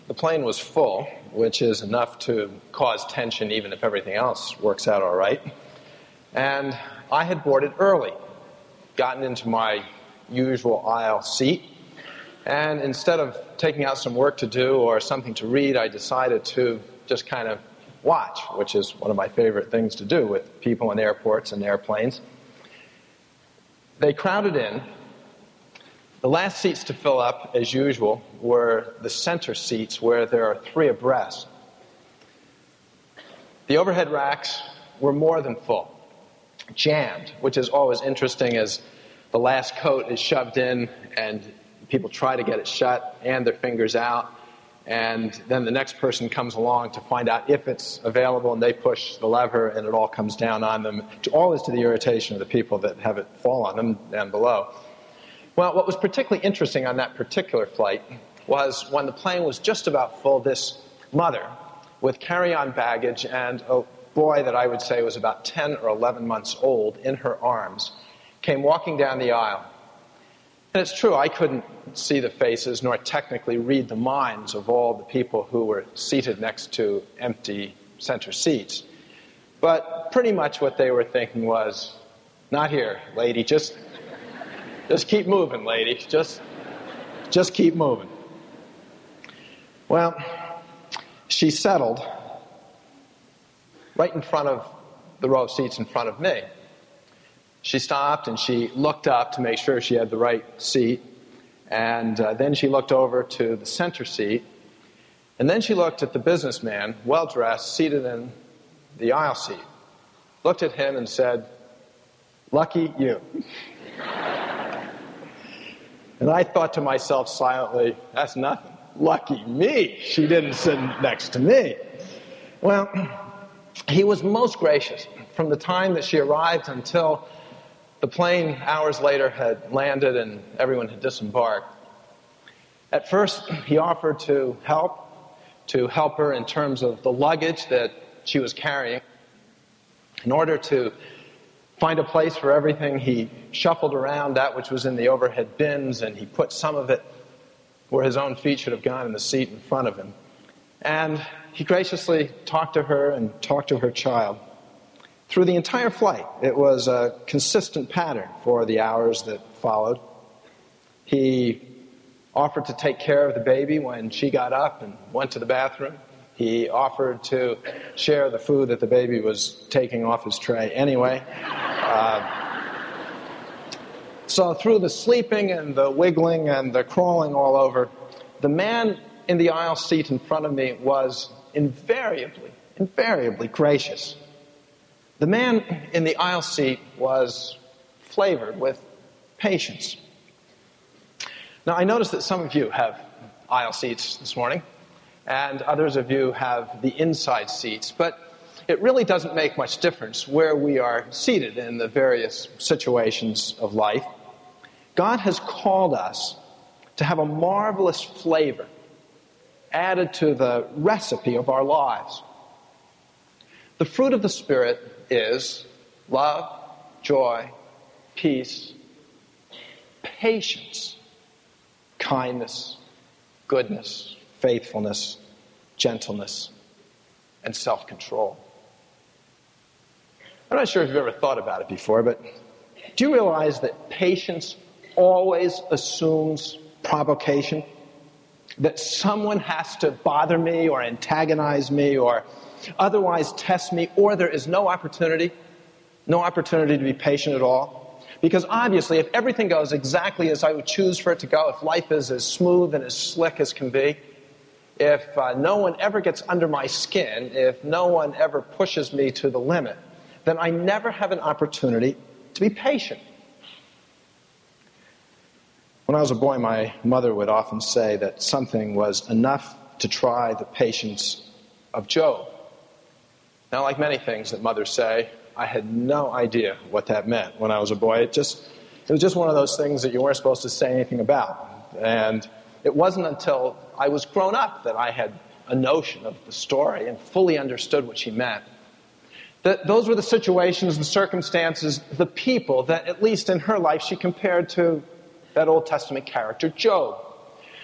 The plane was full, which is enough to cause tension even if everything else works out all right. And I had boarded early, gotten into my usual aisle seat, and instead of taking out some work to do or something to read, I decided to just kind of watch, which is one of my favorite things to do with people in airports and airplanes. They crowded in. The last seats to fill up, as usual, were the center seats where there are 3 abreast. The overhead racks were more than full, jammed, which is always interesting as the last coat is shoved in and people try to get it shut and their fingers out, and then the next person comes along to find out if it's available, and they push the lever and it all comes down on them, always to the irritation of the people that have it fall on them down below. Well, what was particularly interesting on that particular flight was when the plane was just about full, this mother with carry-on baggage and a boy that I would say was about 10 or 11 months old in her arms came walking down the aisle. And it's true, I couldn't see the faces nor technically read the minds of all the people who were seated next to empty center seats. But pretty much what they were thinking was, not here, lady, just keep moving, lady. Just keep moving. Well, she settled right in front of the row of seats in front of me. She stopped and she looked up to make sure she had the right seat. And then she looked over to the center seat. And then she looked at the businessman, well-dressed, seated in the aisle seat. Looked at him and said, "Lucky you." And I thought to myself silently, that's nothing. Lucky me. She didn't sit next to me. Well, he was most gracious from the time that she arrived until the plane hours later had landed and everyone had disembarked. At first, he offered to help her in terms of the luggage that she was carrying. In order to find a place for everything, he shuffled around that which was in the overhead bins, and he put some of it where his own feet should have gone in the seat in front of him. And he graciously talked to her and talked to her child. Through the entire flight, it was a consistent pattern for the hours that followed. He offered to take care of the baby when she got up and went to the bathroom. He offered to share the food that the baby was taking off his tray anyway. So through the sleeping and the wiggling and the crawling all over, the man in the aisle seat in front of me was invariably gracious. The man in the aisle seat was flavored with patience. Now, I noticed that some of you have aisle seats this morning, and others of you have the inside seats, but it really doesn't make much difference where we are seated in the various situations of life. God has called us to have a marvelous flavor added to the recipe of our lives. The fruit of the Spirit is love, joy, peace, patience, kindness, goodness, faithfulness, gentleness, and self-control. I'm not sure if you've ever thought about it before, but do you realize that patience always assumes provocation? That someone has to bother me or antagonize me or otherwise test me, or there is no opportunity to be patient at all? Because obviously, if everything goes exactly as I would choose for it to go, if life is as smooth and as slick as can be, if no one ever gets under my skin, if no one ever pushes me to the limit, then I never have an opportunity to be patient. When I was a boy, my mother would often say that something was enough to try the patience of Job. Now, like many things that mothers say, I had no idea what that meant when I was a boy. It was just one of those things that you weren't supposed to say anything about. And it wasn't until I was grown up that I had a notion of the story and fully understood what she meant. That those were the situations, the circumstances, the people that, at least in her life, she compared to that Old Testament character, Job.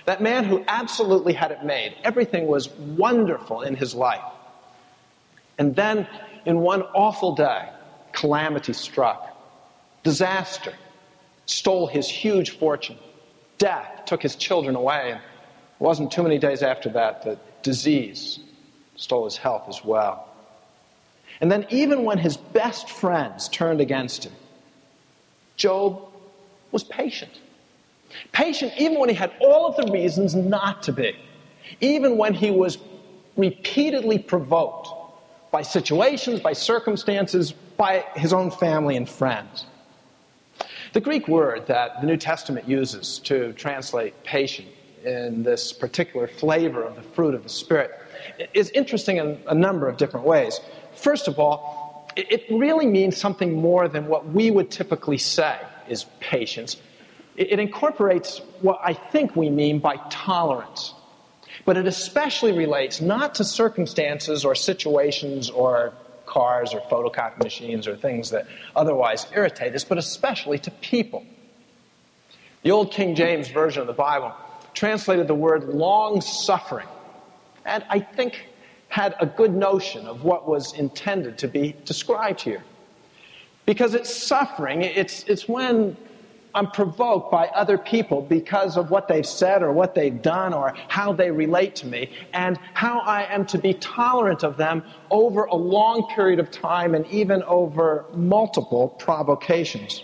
that man who absolutely had it made. Everything was wonderful in his life. And then, in one awful day, calamity struck. Disaster stole his huge fortune. Death took his children away. And it wasn't too many days after that that disease stole his health as well. And then even when his best friends turned against him, Job was patient. Patient even when he had all of the reasons not to be. Even when he was repeatedly provoked by situations, by circumstances, by his own family and friends. The Greek word that the New Testament uses to translate patient in this particular flavor of the fruit of the Spirit is interesting in a number of different ways. First of all, it really means something more than what we would typically say is patience. It incorporates what I think we mean by tolerance. But it especially relates not to circumstances or situations or cars or photocopy machines or things that otherwise irritate us, but especially to people. The old King James Version of the Bible translated the word long-suffering, and I think had a good notion of what was intended to be described here. Because it's suffering, it's when I'm provoked by other people because of what they've said or what they've done or how they relate to me, and how I am to be tolerant of them over a long period of time and even over multiple provocations.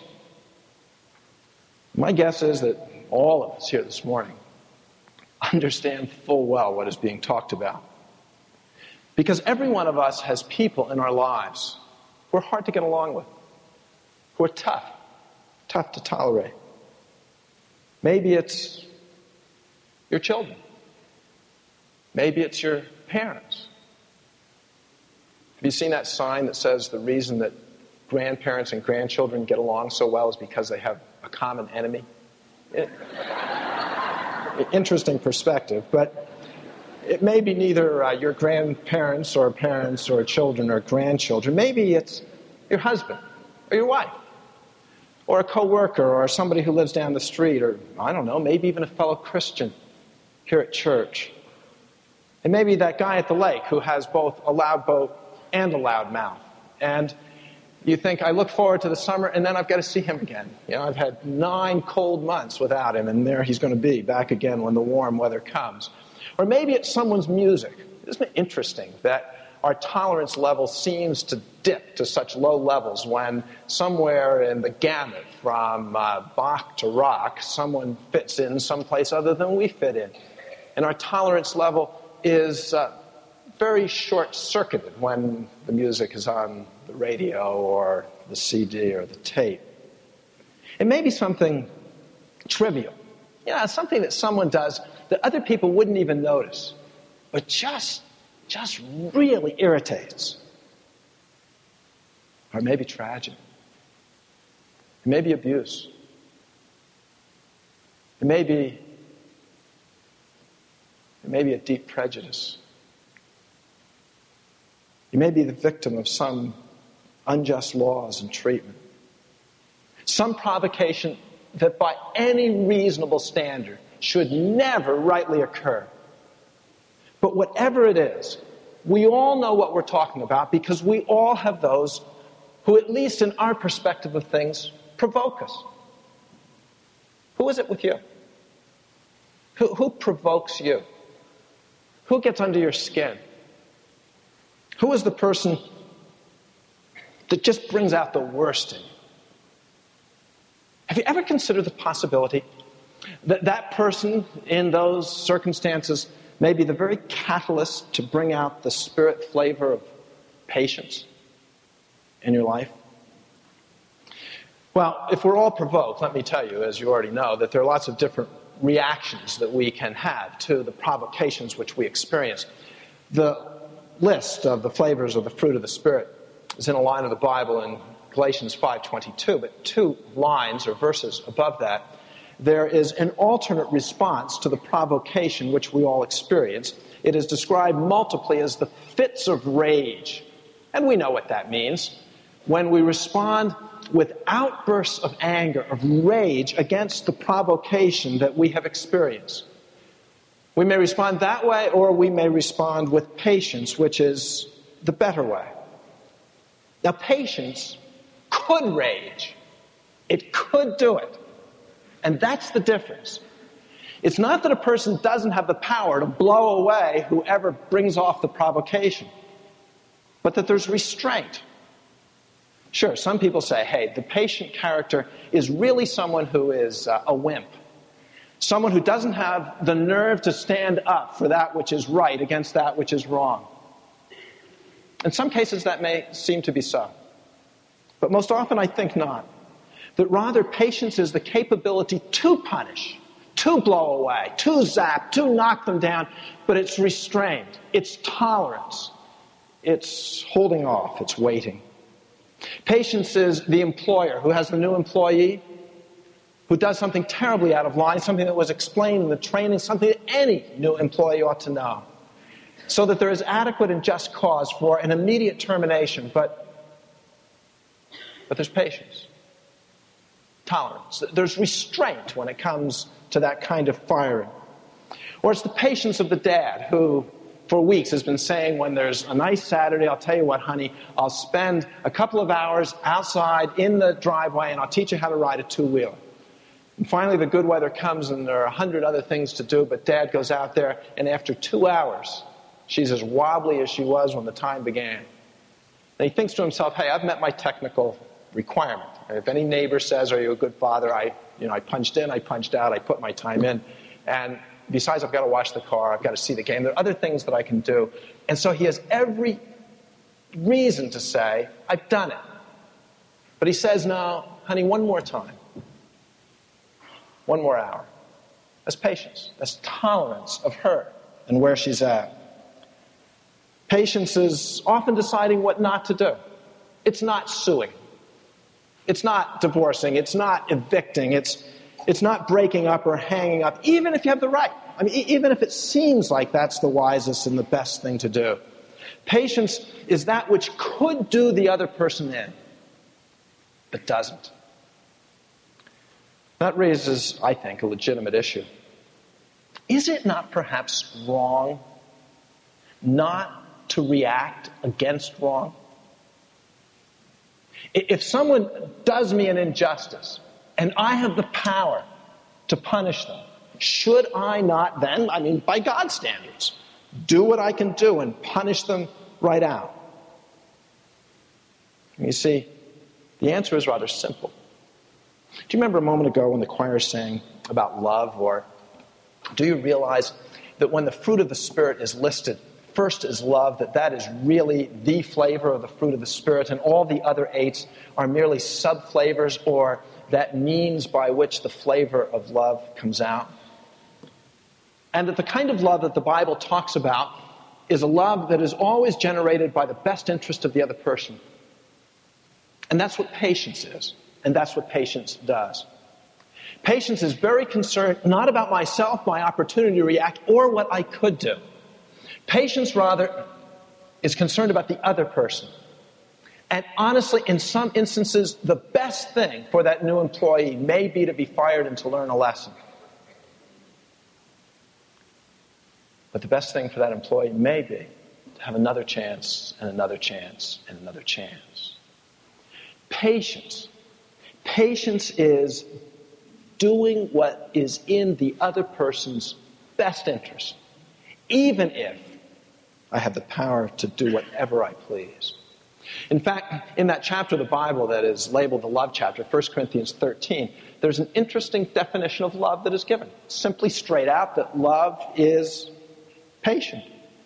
My guess is that all of us here this morning understand full well what is being talked about. Because every one of us has people in our lives who are hard to get along with, who are tough to tolerate. Maybe it's your children. Maybe it's your parents. Have you seen that sign that says the reason that grandparents and grandchildren get along so well is because they have a common enemy? Interesting perspective, but it may be neither your grandparents or parents or children or grandchildren. Maybe it's your husband or your wife or a coworker or somebody who lives down the street, or I don't know, maybe even a fellow Christian here at church. And maybe that guy at the lake who has both a loud boat and a loud mouth. And you think, I look forward to the summer, and then I've got to see him again. You know, I've had 9 cold months without him, and there he's going to be back again when the warm weather comes. Or maybe it's someone's music. Isn't it interesting that our tolerance level seems to dip to such low levels when somewhere in the gamut from Bach to rock, someone fits in someplace other than we fit in. And our tolerance level is very short-circuited when the music is on the radio or the CD or the tape. It may be something trivial. You know, something that someone does that other people wouldn't even notice, but just really irritates. Or maybe tragedy. It may be abuse. It may be a deep prejudice. You may be the victim of some unjust laws and treatment. Some provocation that by any reasonable standard should never rightly occur. But whatever it is, we all know what we're talking about because we all have those who, at least in our perspective of things, provoke us. Who is it with you? Who provokes you? Who gets under your skin? Who is the person that just brings out the worst in you? Have you ever considered the possibility that that person in those circumstances may be the very catalyst to bring out the Spirit flavor of patience in your life? Well, if we're all provoked, let me tell you, as you already know, that there are lots of different reactions that we can have to the provocations which we experience. The list of the flavors of the fruit of the Spirit is in a line of the Bible in Galatians 5:22, but 2 lines or verses above that, there is an alternate response to the provocation which we all experience. It is described multiply as the fits of rage. And we know what that means. When we respond with outbursts of anger, of rage against the provocation that we have experienced. We may respond that way, or we may respond with patience, which is the better way. Now, patience could rage. It could do it. And that's the difference. It's not that a person doesn't have the power to blow away whoever brings off the provocation, but that there's restraint. Sure, some people say, hey, the patient character is really someone who is a wimp. Someone who doesn't have the nerve to stand up for that which is right against that which is wrong. In some cases, that may seem to be so. But most often, I think not. That rather, patience is the capability to punish, to blow away, to zap, to knock them down, but it's restraint, it's tolerance, it's holding off, it's waiting. Patience is the employer who has the new employee who does something terribly out of line, something that was explained in the training, something that any new employee ought to know, so that there is adequate and just cause for an immediate termination, but there's patience, tolerance. There's restraint when it comes to that kind of firing. Or it's the patience of the dad who, for weeks, has been saying, when there's a nice Saturday, I'll tell you what, honey, I'll spend a couple of hours outside in the driveway and I'll teach you how to ride a two-wheeler. And finally, the good weather comes and there are 100 other things to do, but Dad goes out there, and after 2 hours, she's as wobbly as she was when the time began. And he thinks to himself, hey, I've met my technical requirement. If any neighbor says, are you a good father? I punched in, I punched out, I put my time in. And besides, I've got to wash the car, I've got to see the game. There are other things that I can do. And so he has every reason to say, I've done it. But he says, no, honey, one more time. One more hour. That's patience. That's tolerance of her and where she's at. Patience is often deciding what not to do. It's not suing. It's not divorcing. It's not evicting. It's not breaking up or hanging up, even if you have the right. I mean, even if it seems like that's the wisest and the best thing to do. Patience is that which could do the other person in, but doesn't. That raises, I think, a legitimate issue. Is it not perhaps wrong not to react against wrong? If someone does me an injustice and I have the power to punish them, should I not then, by God's standards, do what I can do and punish them right out? You see, the answer is rather simple. Do you remember a moment ago when the choir sang about love? Or do you realize that when the fruit of the Spirit is listed, first is love, that is really the flavor of the fruit of the Spirit, and all the other 8 are merely sub-flavors, or that means by which the flavor of love comes out? And that the kind of love that the Bible talks about is a love that is always generated by the best interest of the other person. And that's what patience is. And that's what patience does. Patience is very concerned not about myself, my opportunity to react, or what I could do. Patience, rather, is concerned about the other person. And honestly, in some instances, the best thing for that new employee may be to be fired and to learn a lesson. But the best thing for that employee may be to have another chance, and another chance, and another chance. Patience. Patience is doing what is in the other person's best interest, even if I have the power to do whatever I please. In fact, in that chapter of the Bible that is labeled the love chapter, 1 Corinthians 13, there's an interesting definition of love that is given. Simply straight out that love is patient.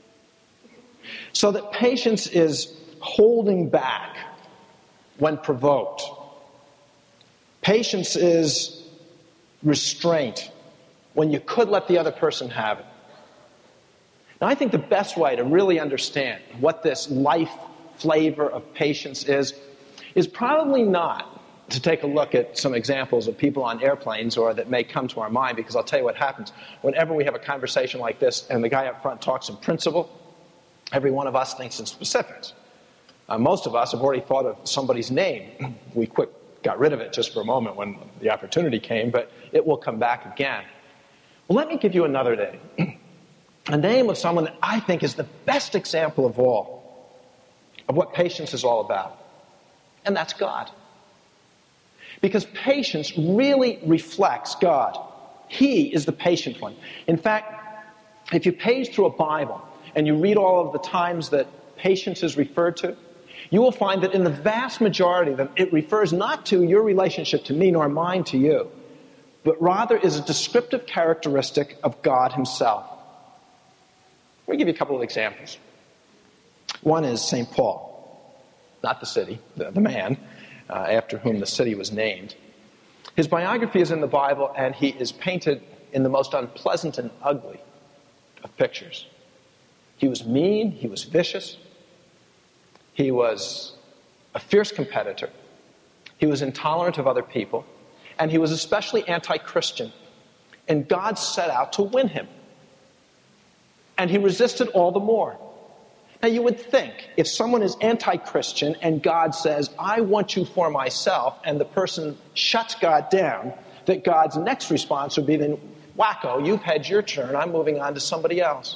So that patience is holding back when provoked. Patience is restraint when you could let the other person have it. Now, I think the best way to really understand what this life flavor of patience is probably not to take a look at some examples of people on airplanes or that may come to our mind, because I'll tell you what happens. Whenever we have a conversation like this and the guy up front talks in principle, every one of us thinks in specifics. Most of us have already thought of somebody's name. We got rid of it just for a moment when the opportunity came, but it will come back again. Well, let me give you another name. the name of someone that I think is the best example of all of what patience is all about. And that's God. Because patience really reflects God. He is the patient one. In fact, if you page through a Bible and you read all of the times that patience is referred to, you will find that in the vast majority of them, it refers not to your relationship to me nor mine to you, but rather is a descriptive characteristic of God himself. Let me give you a couple of examples. One is St. Paul, not the city, the man, after whom the city was named. His biography is in the Bible, and he is painted in the most unpleasant and ugly of pictures. He was mean, he was vicious, he was a fierce competitor, he was intolerant of other people, and he was especially anti-Christian. And God set out to win him. And he resisted all the more. Now you would think, if someone is anti-Christian and God says, I want you for myself, and the person shuts God down, that God's next response would be, then, wacko, you've had your turn, I'm moving on to somebody else.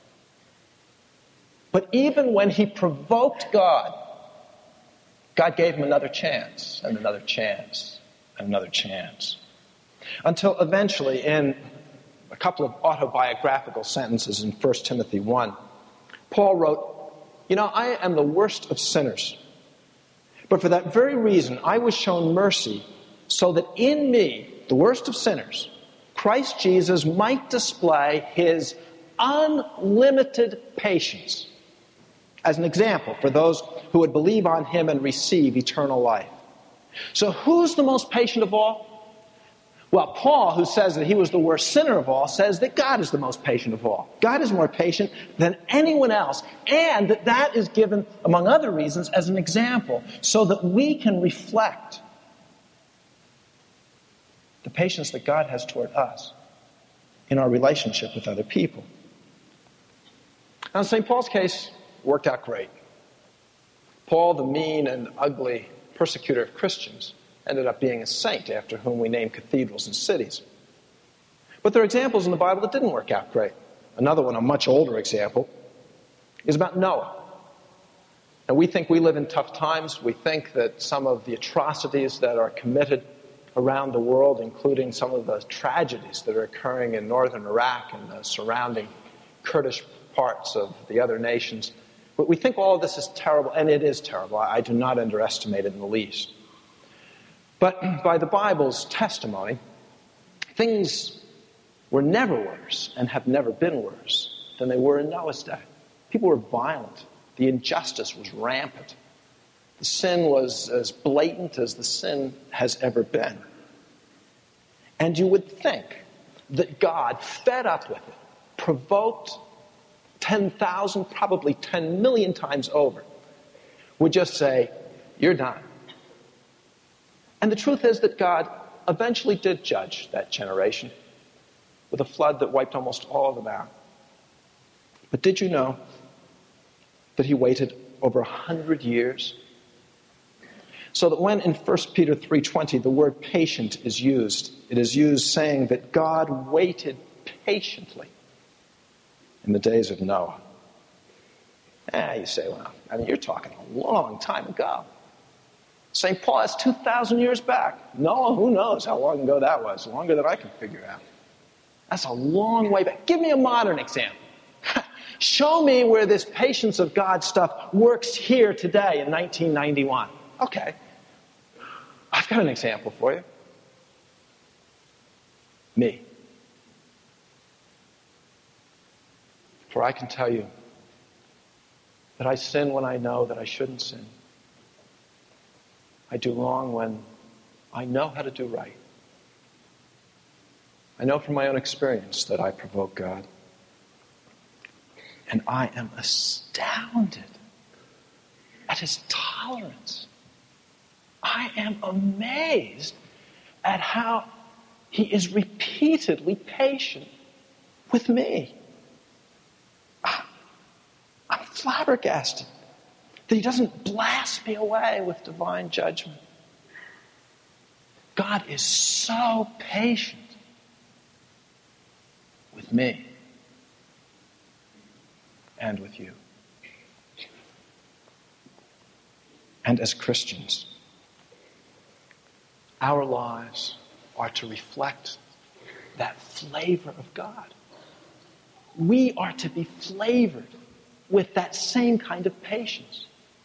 But even when he provoked God, God gave him another chance, and another chance, and another chance. Until eventually, in a couple of autobiographical sentences in 1 Timothy 1, Paul wrote, I am the worst of sinners. But for that very reason, I was shown mercy so that in me, the worst of sinners, Christ Jesus might display his unlimited patience as an example for those who would believe on him and receive eternal life. So who's the most patient of all? Well, Paul, who says that he was the worst sinner of all, says that God is the most patient of all. God is more patient than anyone else, and that is given, among other reasons, as an example, so that we can reflect the patience that God has toward us in our relationship with other people. Now, in St. Paul's case, it worked out great. Paul, the mean and ugly persecutor of Christians, ended up being a saint after whom we name cathedrals and cities. But there are examples in the Bible that didn't work out great. Another one, a much older example, is about Noah. Now, we think we live in tough times. We think that some of the atrocities that are committed around the world, including some of the tragedies that are occurring in northern Iraq and the surrounding Kurdish parts of the other nations, but we think all of this is terrible, and it is terrible. I do not underestimate it in the least. But by the Bible's testimony, things were never worse and have never been worse than they were in Noah's day. People were violent. The injustice was rampant. The sin was as blatant as the sin has ever been. And you would think that God, fed up with it, provoked 10,000, probably 10 million times over, would just say, you're done. And the truth is that God eventually did judge that generation with a flood that wiped almost all of them out. But did you know that he waited over 100 years? So that when in 1 Peter 3:20 the word patient is used, it is used saying that God waited patiently in the days of Noah. You say, well, you're talking a long time ago. St. Paul, that's 2,000 years back. Noah, who knows how long ago that was? Longer than I can figure out. That's a long way back. Give me a modern example. Show me where this patience of God stuff works here today in 1991. Okay. I've got an example for you. Me. For I can tell you that I sin when I know that I shouldn't sin. I do wrong when I know how to do right. I know from my own experience that I provoke God. And I am astounded at his tolerance. I am amazed at how he is repeatedly patient with me. I'm flabbergasted that he doesn't blast me away with divine judgment. God is so patient with me. and with you. And as Christians, our lives are to reflect that flavor of God. We are to be flavored with that same kind of patience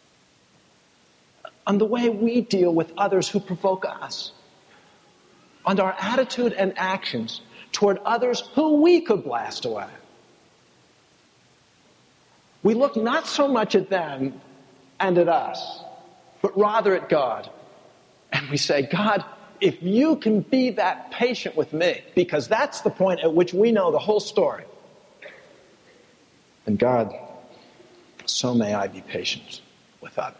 on the way we deal with others who provoke us, on our attitude and actions toward others who we could blast away. We look not so much at them and at us, but rather at God. And we say, God, if you can be that patient with me, because that's the point at which we know the whole story, and God, so may I be patient with others.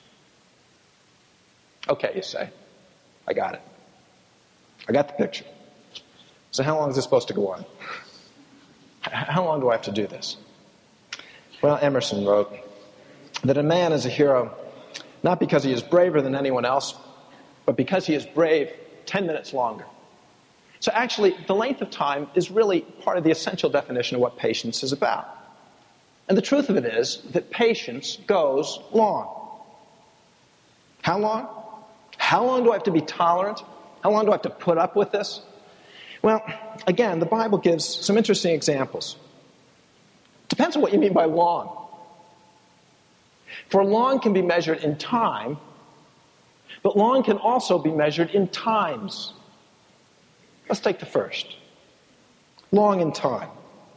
Okay, you say. I got it. I got the picture. So how long is this supposed to go on? How long do I have to do this? Well, Emerson wrote that a man is a hero not because he is braver than anyone else, but because he is brave 10 minutes longer. So actually, the length of time is really part of the essential definition of what patience is about. And the truth of it is that patience goes long. How long? How long do I have to be tolerant? How long do I have to put up with this? Well, again, the Bible gives some interesting examples. Depends on what you mean by long. For long can be measured in time, but long can also be measured in times. Let's take the first. Long in time.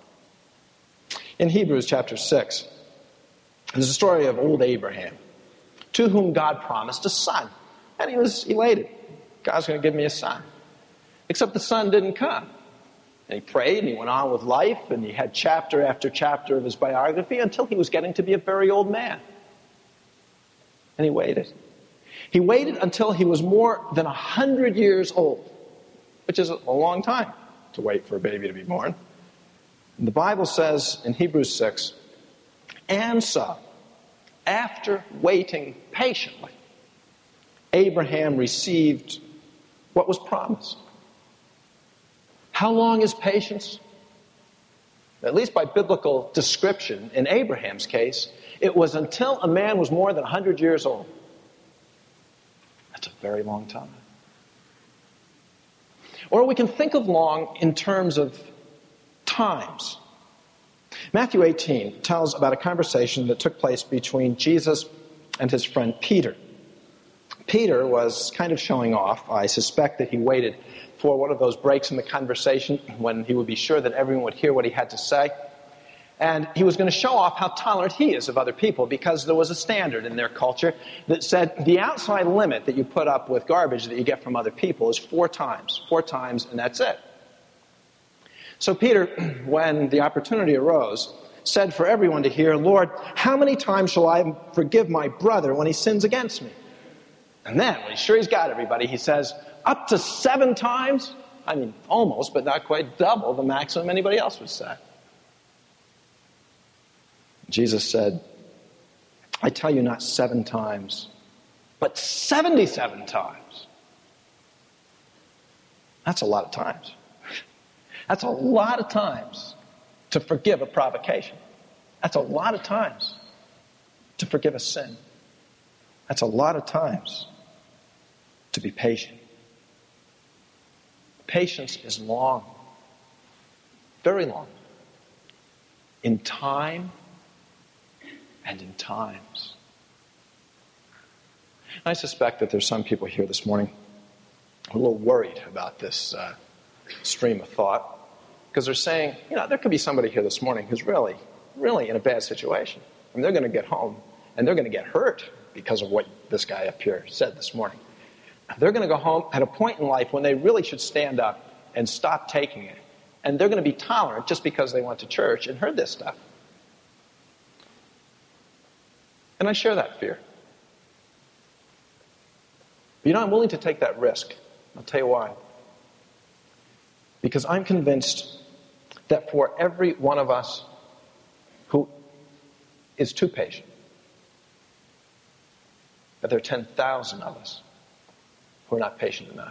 In Hebrews chapter 6, there's a story of old Abraham, to whom God promised a son. And he was elated. God's going to give me a son. Except the son didn't come. And he prayed, and he went on with life, and he had chapter after chapter of his biography until he was getting to be a very old man. And he waited. He waited until he was more than 100 years old, which is a long time to wait for a baby to be born. And the Bible says in Hebrews 6, and so, after waiting patiently, Abraham received what was promised. How long is patience? At least by biblical description, in Abraham's case, it was until a man was more than 100 years old. That's a very long time. Or we can think of long in terms of times. Matthew 18 tells about a conversation that took place between Jesus and his friend Peter. Peter was kind of showing off. I suspect that he waited for one of those breaks in the conversation when he would be sure that everyone would hear what he had to say. And he was going to show off how tolerant he is of other people, because there was a standard in their culture that said the outside limit that you put up with garbage that you get from other people is 4 times. 4 times, and that's it. So Peter, when the opportunity arose, said for everyone to hear, Lord, how many times shall I forgive my brother when he sins against me? And then, when he's sure he's got everybody, he says, up to 7 times? I mean, almost, but not quite double the maximum anybody else would say. Jesus said, I tell you not 7 times, but 77 times. That's a lot of times. That's a lot of times to forgive a provocation. That's a lot of times to forgive a sin. That's a lot of times to be patient. Patience is long, very long, in time and in times. I suspect that there's some people here this morning who are a little worried about this stream of thought, because they're saying, there could be somebody here this morning who's really, really in a bad situation. I mean, they're going to get home and they're going to get hurt because of what this guy up here said this morning. They're going to go home at a point in life when they really should stand up and stop taking it. And they're going to be tolerant just because they went to church and heard this stuff. And I share that fear. But I'm willing to take that risk. I'll tell you why. Because I'm convinced that for every one of us who is too patient, that there are 10,000 of us who are not patient enough.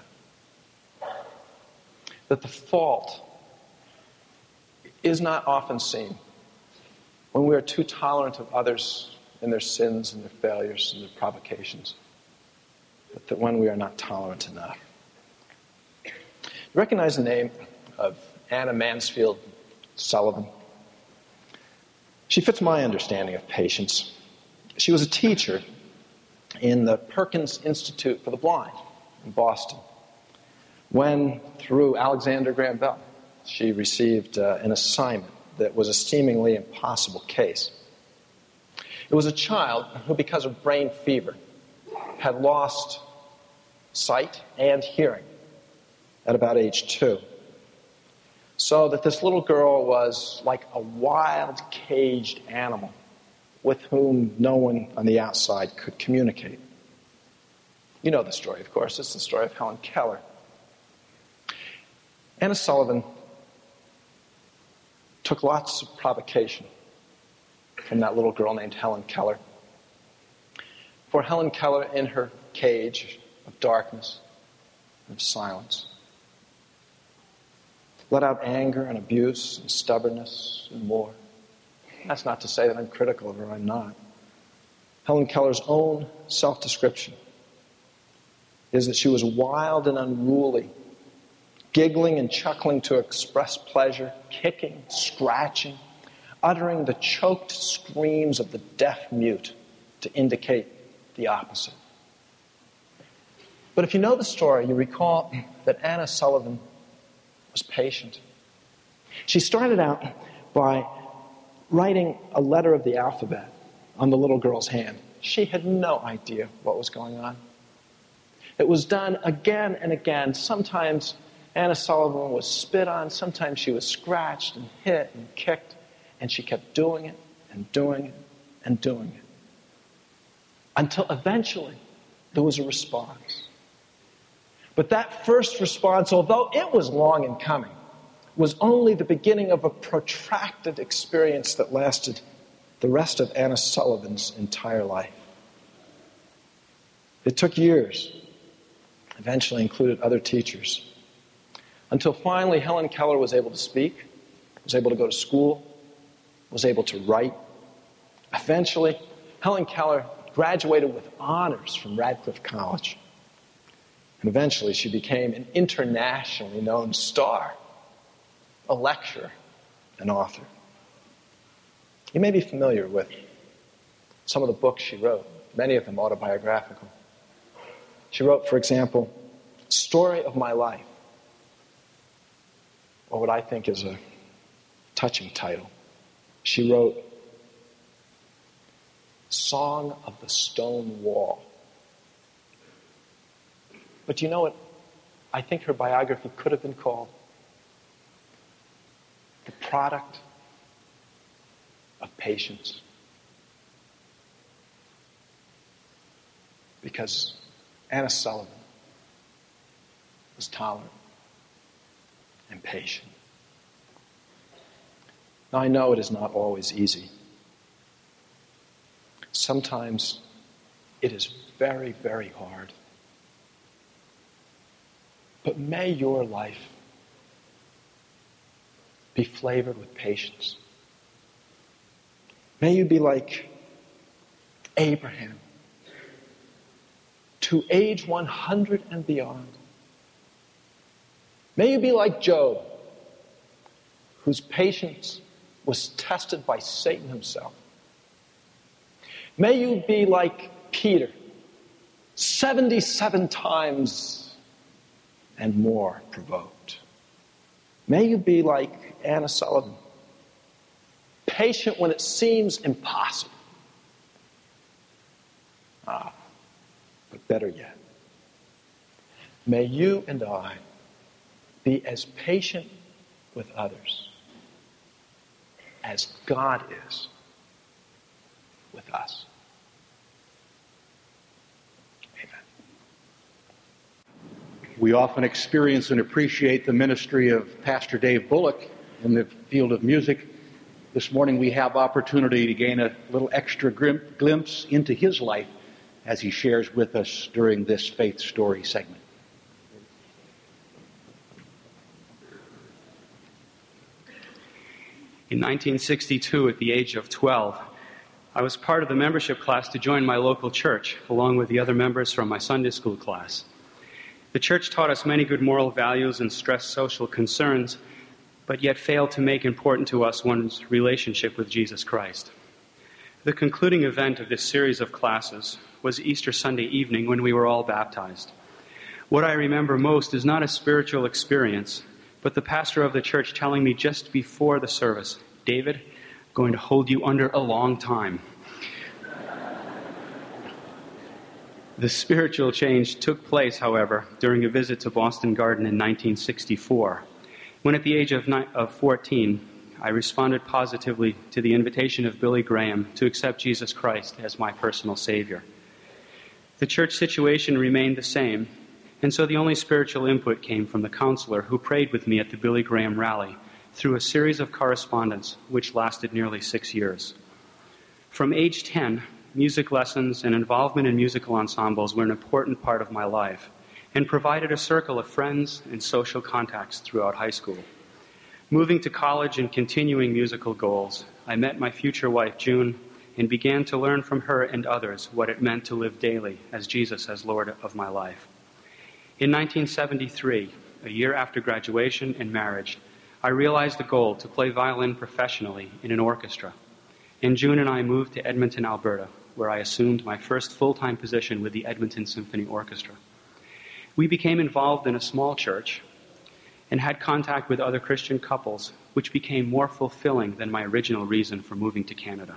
That the fault is not often seen when we are too tolerant of others and their sins and their failures and their provocations, but that when we are not tolerant enough. You recognize the name of Anna Mansfield Sullivan? She fits my understanding of patience. She was a teacher in the Perkins Institute for the Blind in Boston when, through Alexander Graham Bell, she received an assignment that was a seemingly impossible case. It was a child who, because of brain fever, had lost sight and hearing at about age 2. So that this little girl was like a wild, caged animal with whom no one on the outside could communicate. You know the story, of course. It's the story of Helen Keller. Anna Sullivan took lots of provocation from that little girl named Helen Keller. For Helen Keller, in her cage of darkness and of silence, let out anger and abuse and stubbornness and more. That's not to say that I'm critical of her, I'm not. Helen Keller's own self-description is that she was wild and unruly, giggling and chuckling to express pleasure, kicking, scratching, uttering the choked screams of the deaf mute to indicate the opposite. But if you know the story, you recall that Anna Sullivan was patient. She started out by writing a letter of the alphabet on the little girl's hand. She had no idea what was going on. It was done again and again. Sometimes Anna Sullivan was spit on. Sometimes she was scratched and hit and kicked. And she kept doing it and doing it and doing it. Until eventually there was a response. But that first response, although it was long in coming, was only the beginning of a protracted experience that lasted the rest of Anna Sullivan's entire life. It took years, eventually included other teachers, until finally Helen Keller was able to speak, was able to go to school, was able to write. Eventually, Helen Keller graduated with honors from Radcliffe College. And eventually she became an internationally known star, a lecturer, an author. You may be familiar with some of the books she wrote, many of them autobiographical. She wrote, for example, Story of My Life, or what I think is a touching title. She wrote, Song of the Stone Wall. But do you know what I think her biography could have been called? The Product of Patience. Because Anna Sullivan was tolerant and patient. Now, I know it is not always easy. Sometimes it is very, very hard. But may your life be flavored with patience. May you be like Abraham, to age 100 and beyond. May you be like Job, whose patience was tested by Satan himself. May you be like Peter, 77 times and more provoked. May you be like Anna Sullivan, patient when it seems impossible. But better yet, may you and I be as patient with others as God is with us. Amen. We often experience and appreciate the ministry of Pastor Dave Bullock in the field of music. This morning we have opportunity to gain a little extra glimpse into his life as he shares with us during this Faith Story segment. In 1962, at the age of 12, I was part of the membership class to join my local church, along with the other members from my Sunday school class. The church taught us many good moral values and stressed social concerns, but yet failed to make important to us one's relationship with Jesus Christ. The concluding event of this series of classes was Easter Sunday evening when we were all baptized. What I remember most is not a spiritual experience, but the pastor of the church telling me just before the service, "David, I'm going to hold you under a long time." The spiritual change took place, however, during a visit to Boston Garden in 1964, when at the age of 14, I responded positively to the invitation of Billy Graham to accept Jesus Christ as my personal Savior. The church situation remained the same, and so the only spiritual input came from the counselor who prayed with me at the Billy Graham rally through a series of correspondence which lasted nearly 6 years. From age 10, music lessons and involvement in musical ensembles were an important part of my life and provided a circle of friends and social contacts throughout high school. Moving to college and continuing musical goals, I met my future wife, June, and began to learn from her and others what it meant to live daily as Jesus as Lord of my life. In 1973, a year after graduation and marriage, I realized the goal to play violin professionally in an orchestra, and June and I moved to Edmonton, Alberta, where I assumed my first full-time position with the Edmonton Symphony Orchestra. We became involved in a small church and had contact with other Christian couples, which became more fulfilling than my original reason for moving to Canada.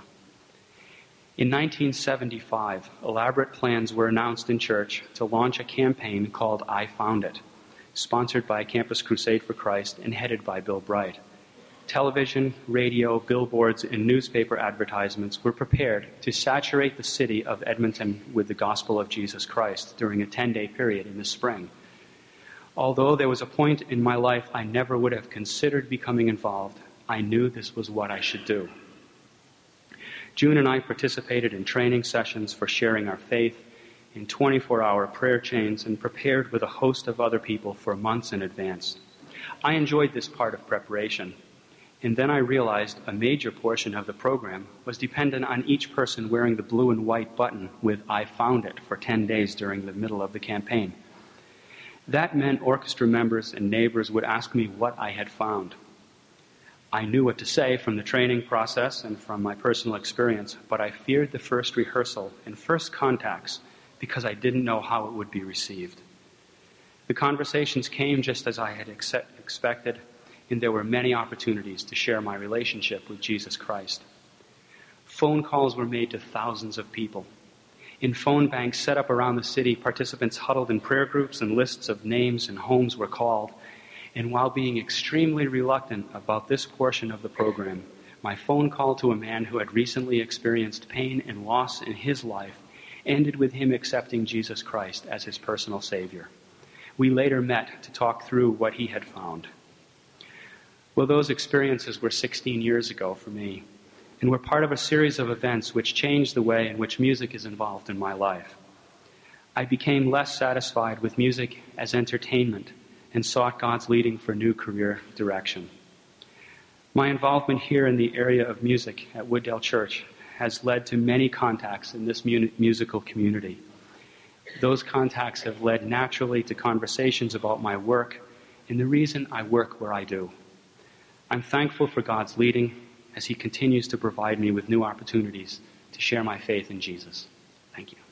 In 1975, elaborate plans were announced in church to launch a campaign called I Found It, sponsored by Campus Crusade for Christ and headed by Bill Bright. Television, radio, billboards, and newspaper advertisements were prepared to saturate the city of Edmonton with the gospel of Jesus Christ during a 10-day period in the spring. Although there was a point in my life I never would have considered becoming involved, I knew this was what I should do. June and I participated in training sessions for sharing our faith, in 24-hour prayer chains, and prepared with a host of other people for months in advance. I enjoyed this part of preparation, and then I realized a major portion of the program was dependent on each person wearing the blue and white button with I Found It for 10 days during the middle of the campaign. That meant orchestra members and neighbors would ask me what I had found. I knew what to say from the training process and from my personal experience, but I feared the first rehearsal and first contacts because I didn't know how it would be received. The conversations came just as I had expected, and there were many opportunities to share my relationship with Jesus Christ. Phone calls were made to thousands of people. In phone banks set up around the city, participants huddled in prayer groups and lists of names and homes were called. And while being extremely reluctant about this portion of the program, my phone call to a man who had recently experienced pain and loss in his life ended with him accepting Jesus Christ as his personal Savior. We later met to talk through what he had found. Well, those experiences were 16 years ago for me, and were part of a series of events which changed the way in which music is involved in my life. I became less satisfied with music as entertainment and sought God's leading for new career direction. My involvement here in the area of music at Wooddale Church has led to many contacts in this musical community. Those contacts have led naturally to conversations about my work and the reason I work where I do. I'm thankful for God's leading as He continues to provide me with new opportunities to share my faith in Jesus. Thank you.